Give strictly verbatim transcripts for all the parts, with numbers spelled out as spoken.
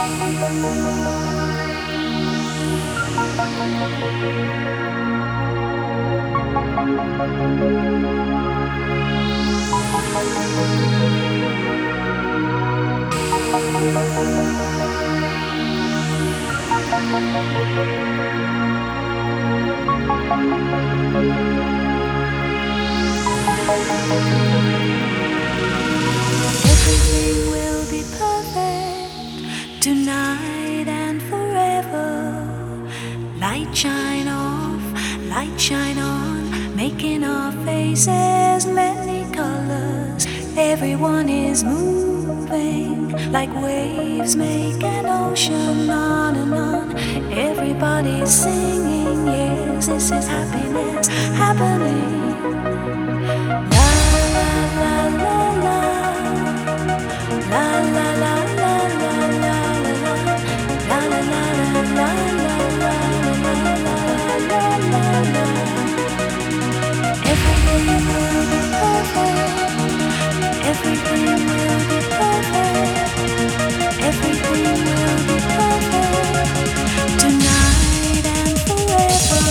Everything will be perfect tonight and forever. Light shine off, light shine on, making our faces many colors. Everyone is moving like waves make an ocean on and on. Everybody's singing, yes, this is happiness happening. La la la la la, la la la la la la la, la la la la la la la la. Everything will be perfect. Everything will be perfect. Everything will be perfect tonight and forever.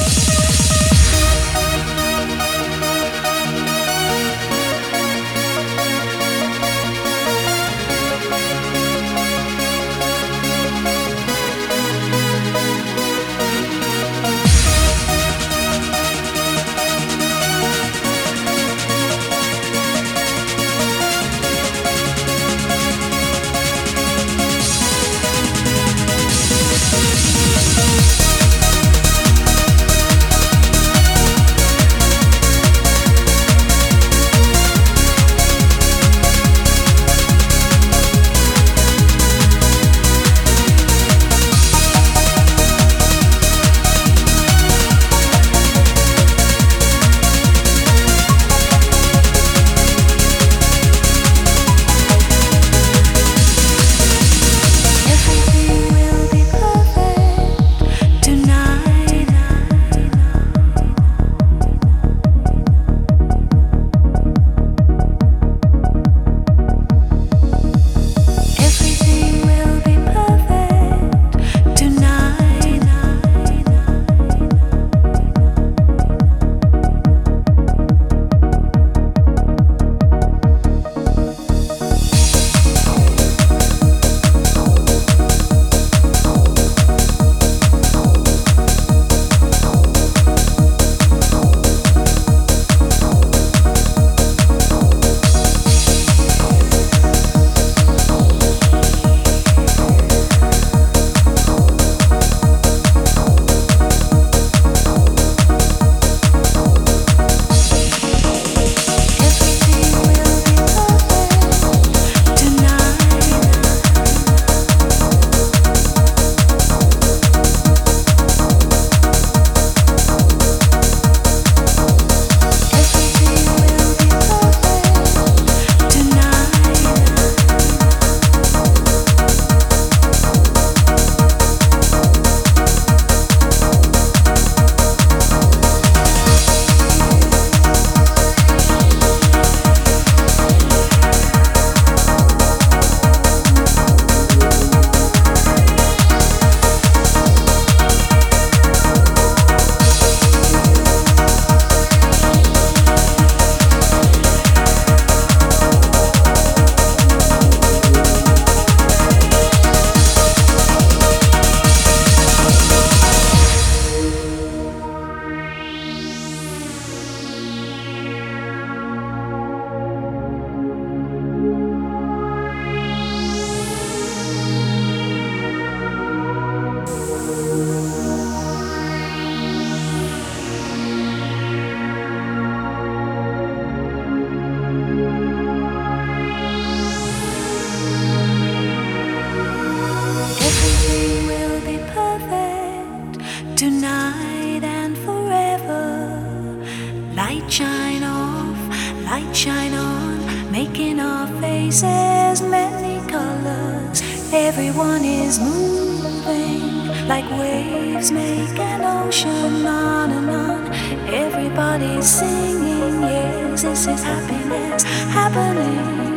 Tonight and forever. Light shine off, light shine on, making our faces many colors. Everyone is moving like waves make an ocean on and on. Everybody's singing, yes, this is happiness happening.